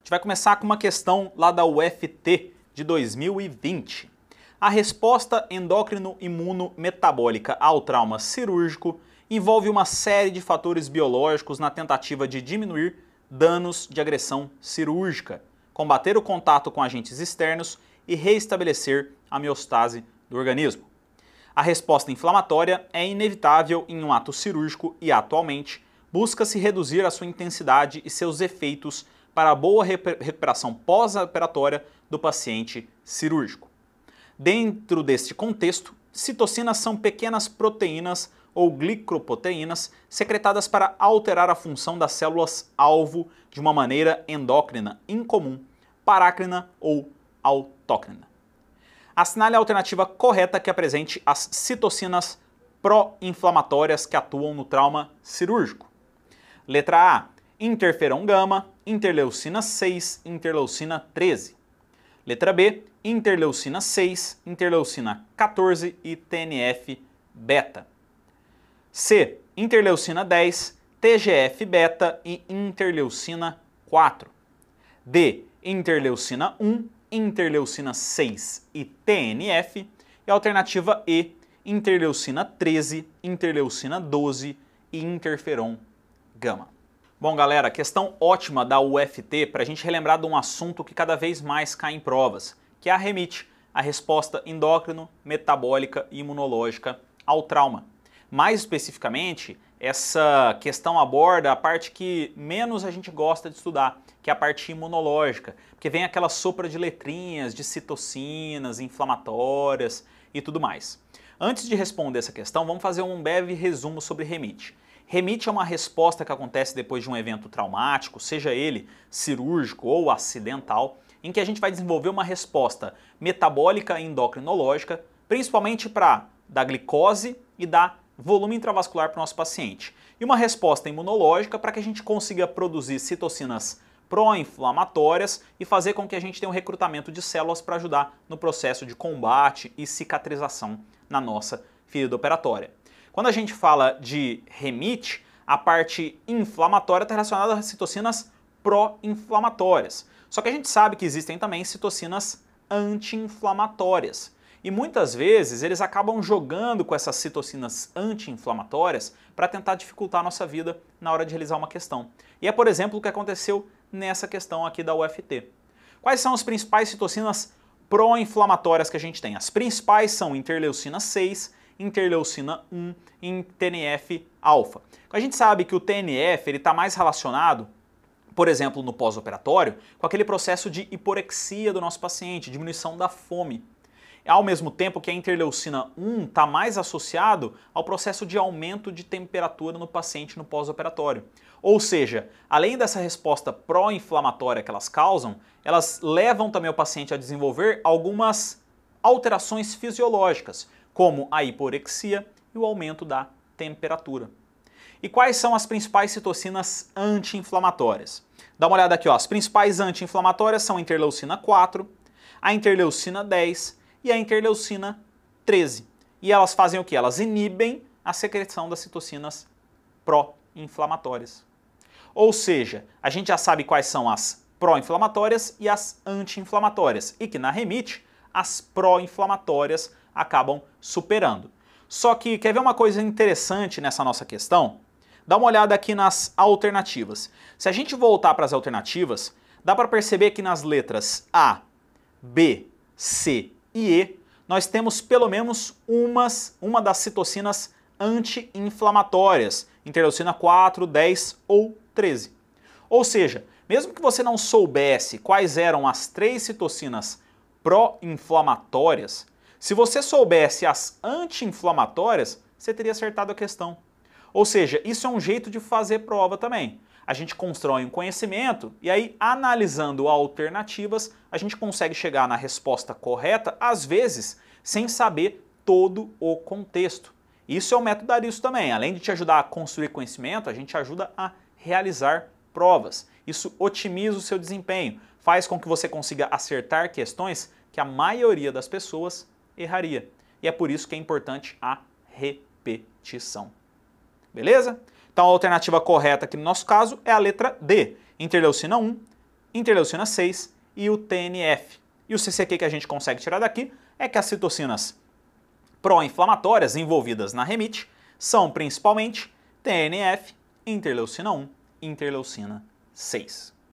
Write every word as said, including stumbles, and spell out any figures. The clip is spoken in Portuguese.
gente vai começar com uma questão lá da U F T de dois mil e vinte. A resposta endócrino-imuno-metabólica ao trauma cirúrgico envolve uma série de fatores biológicos na tentativa de diminuir danos de agressão cirúrgica, combater o contato com agentes externos e reestabelecer a homeostase do organismo. A resposta inflamatória é inevitável em um ato cirúrgico e, atualmente, busca-se reduzir a sua intensidade e seus efeitos para a boa recuperação pós-operatória do paciente cirúrgico. Dentro deste contexto, citocinas são pequenas proteínas ou glicoproteínas secretadas para alterar a função das células-alvo de uma maneira endócrina incomum, parácrina ou autócrina. Assinale a alternativa correta que apresente as citocinas pró-inflamatórias que atuam no trauma cirúrgico. Letra A, interferon gama, interleucina seis, interleucina treze. Letra B, interleucina seis, interleucina quatorze e T N F beta. C, interleucina dez, T G F beta e interleucina quatro. D, interleucina um, interleucina seis e T N F. E a alternativa E, interleucina treze, interleucina doze e interferon gama. Bom, galera, questão ótima da U F T para a gente relembrar de um assunto que cada vez mais cai em provas, que é a REMIT, a resposta endócrino, metabólica e imunológica ao trauma. Mais especificamente, essa questão aborda a parte que menos a gente gosta de estudar, que é a parte imunológica, porque vem aquela sopa de letrinhas, de citocinas, inflamatórias e tudo mais. Antes de responder essa questão, vamos fazer um breve resumo sobre REMIT. REMIT é uma resposta que acontece depois de um evento traumático, seja ele cirúrgico ou acidental, em que a gente vai desenvolver uma resposta metabólica e endocrinológica, principalmente para da glicose e da volume intravascular para o nosso paciente. E uma resposta imunológica para que a gente consiga produzir citocinas pró-inflamatórias e fazer com que a gente tenha um recrutamento de células para ajudar no processo de combate e cicatrização na nossa ferida operatória. Quando a gente fala de REMIT, a parte inflamatória está relacionada às citocinas pró-inflamatórias. Só que a gente sabe que existem também citocinas anti-inflamatórias. E muitas vezes eles acabam jogando com essas citocinas anti-inflamatórias para tentar dificultar a nossa vida na hora de realizar uma questão. E é, por exemplo, o que aconteceu nessa questão aqui da U F T. Quais são as principais citocinas pró-inflamatórias que a gente tem? As principais são interleucina seis, interleucina um e T N F alfa. A gente sabe que o T N F está mais relacionado, por exemplo, no pós-operatório, com aquele processo de hiporexia do nosso paciente, diminuição da fome. Ao mesmo tempo que a interleucina um está mais associado ao processo de aumento de temperatura no paciente no pós-operatório. Ou seja, além dessa resposta pró-inflamatória que elas causam, elas levam também o paciente a desenvolver algumas alterações fisiológicas, como a hiporexia e o aumento da temperatura. E quais são as principais citocinas anti-inflamatórias? Dá uma olhada aqui, ó. As principais anti-inflamatórias são a interleucina quatro, a interleucina dez e a interleucina treze. E elas fazem o que? Elas inibem a secreção das citocinas pró-inflamatórias. Ou seja, a gente já sabe quais são as pró-inflamatórias e as anti-inflamatórias, e que na REMIT as pró-inflamatórias acabam superando. Só que quer ver uma coisa interessante nessa nossa questão? Dá uma olhada aqui nas alternativas. Se a gente voltar para as alternativas, dá para perceber que nas letras A, B, C e E, nós temos pelo menos umas, uma das citocinas anti-inflamatórias, interleucina quatro, dez ou treze. Ou seja, mesmo que você não soubesse quais eram as três citocinas pró-inflamatórias, se você soubesse as anti-inflamatórias, você teria acertado a questão. Ou seja, isso é um jeito de fazer prova também. A gente constrói um conhecimento e aí, analisando alternativas, a gente consegue chegar na resposta correta, às vezes, sem saber todo o contexto. Isso é o método Aristo também. Além de te ajudar a construir conhecimento, a gente ajuda a realizar provas. Isso otimiza o seu desempenho, faz com que você consiga acertar questões que a maioria das pessoas erraria. E é por isso que é importante a repetição. Beleza? Então a alternativa correta aqui no nosso caso é a letra D, interleucina um, interleucina seis e o T N F. E o C C Q que a gente consegue tirar daqui é que as citocinas pró-inflamatórias envolvidas na remite são principalmente T N F, interleucina um e interleucina seis.